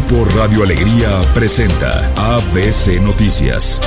Grupo Radio Alegría presenta ABC Noticias.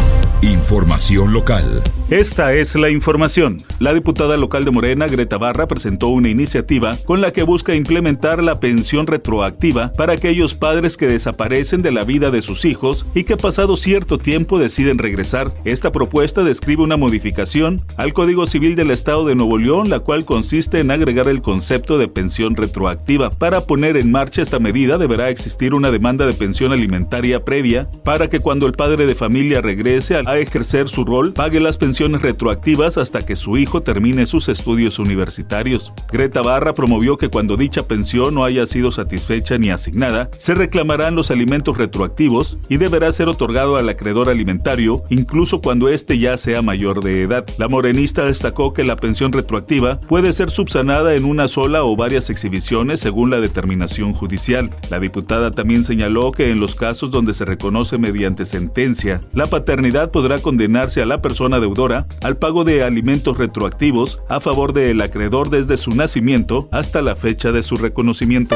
Información local. Esta es la información. La diputada local de Morena, Greta Barra, presentó una iniciativa con la que busca implementar la pensión retroactiva para aquellos padres que desaparecen de la vida de sus hijos y que pasado cierto tiempo deciden regresar. Esta propuesta describe una modificación al Código Civil del Estado de Nuevo León, la cual consiste en agregar el concepto de pensión retroactiva. Para poner en marcha esta medida deberá existir una demanda de pensión alimentaria previa para que cuando el padre de familia regrese a ejercer su rol, pague las pensiones retroactivas hasta que su hijo termine sus estudios universitarios. Greta Barra promovió que cuando dicha pensión no haya sido satisfecha ni asignada, se reclamarán los alimentos retroactivos y deberá ser otorgado al acreedor alimentario, incluso cuando éste ya sea mayor de edad. La morenista destacó que la pensión retroactiva puede ser subsanada en una sola o varias exhibiciones según la determinación judicial. La diputada también señaló que en los casos donde se reconoce mediante sentencia la paternidad, podrá condenarse a la persona deudora al pago de alimentos retroactivos a favor del acreedor desde su nacimiento hasta la fecha de su reconocimiento.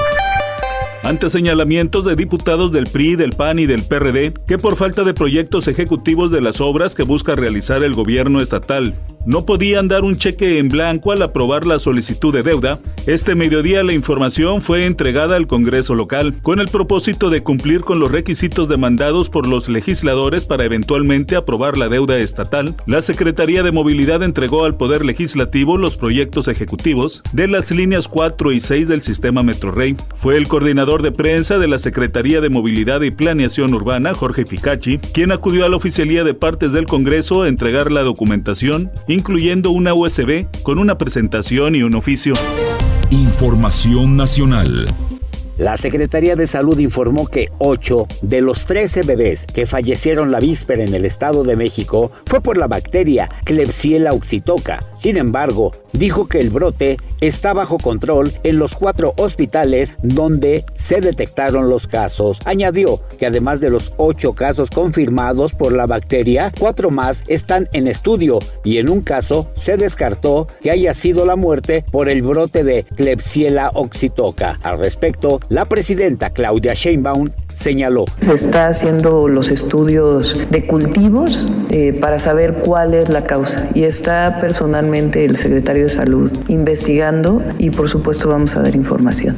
Ante señalamientos de diputados del PRI, del PAN y del PRD que por falta de proyectos ejecutivos de las obras que busca realizar el gobierno estatal no podían dar un cheque en blanco al aprobar la solicitud de deuda, este mediodía la información fue entregada al Congreso local con el propósito de cumplir con los requisitos demandados por los legisladores para eventualmente aprobar la deuda estatal. La Secretaría de Movilidad entregó al Poder Legislativo los proyectos ejecutivos de las líneas 4 y 6 del sistema Metrorrey. Fue el coordinador de prensa de la Secretaría de Movilidad y Planeación Urbana, Jorge Picachi, quien acudió a la oficialía de partes del Congreso a entregar la documentación, incluyendo una USB con una presentación y un oficio. Información nacional. La Secretaría de Salud informó que 8 de los 13 bebés que fallecieron la víspera en el Estado de México fue por la bacteria Klebsiella oxytoca. Sin embargo, dijo que el brote está bajo control en los 4 hospitales donde se detectaron los casos. Añadió que además de los 8 casos confirmados por la bacteria, 4 más están en estudio y en un caso se descartó que haya sido la muerte por el brote de Klebsiella oxytoca. Al respecto, la presidenta Claudia Sheinbaum señaló: se está haciendo los estudios de cultivos para saber cuál es la causa y está personalmente el secretario de Salud investigando y por supuesto vamos a dar información.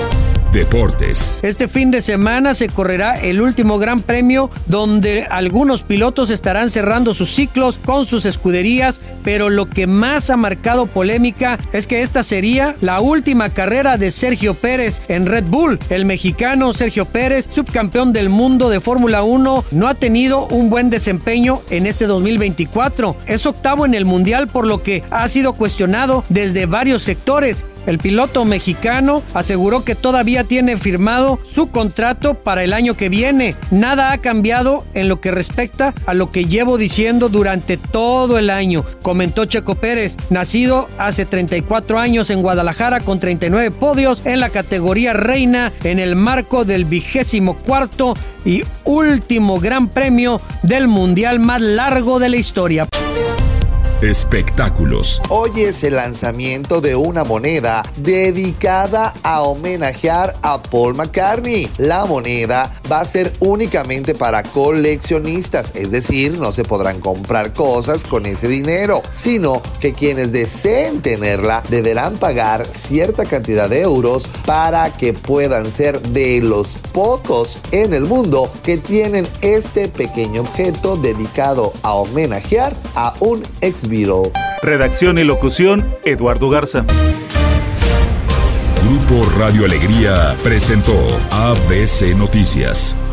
Deportes. Este fin de semana se correrá el último Gran Premio donde algunos pilotos estarán cerrando sus ciclos con sus escuderías, pero lo que más ha marcado polémica es que esta sería la última carrera de Sergio Pérez en Red Bull. El mexicano Sergio Pérez, subcampeón del mundo de Fórmula 1, no ha tenido un buen desempeño en este 2024. Es octavo en el mundial, por lo que ha sido cuestionado desde varios sectores. El piloto mexicano aseguró que todavía tiene firmado su contrato para el año que viene. Nada ha cambiado en lo que respecta a lo que llevo diciendo durante todo el año, comentó Checo Pérez, nacido hace 34 años en Guadalajara con 39 podios en la categoría reina en el marco del 24º y último Gran Premio del mundial más largo de la historia. Espectáculos. Hoy es el lanzamiento de una moneda dedicada a homenajear a Paul McCartney. La moneda va a ser únicamente para coleccionistas, es decir, no se podrán comprar cosas con ese dinero, sino que quienes deseen tenerla deberán pagar cierta cantidad de euros para que puedan ser de los pocos en el mundo que tienen este pequeño objeto dedicado a homenajear a un ex Beatle. Redacción y locución, Eduardo Garza. Grupo Radio Alegría presentó ABC Noticias.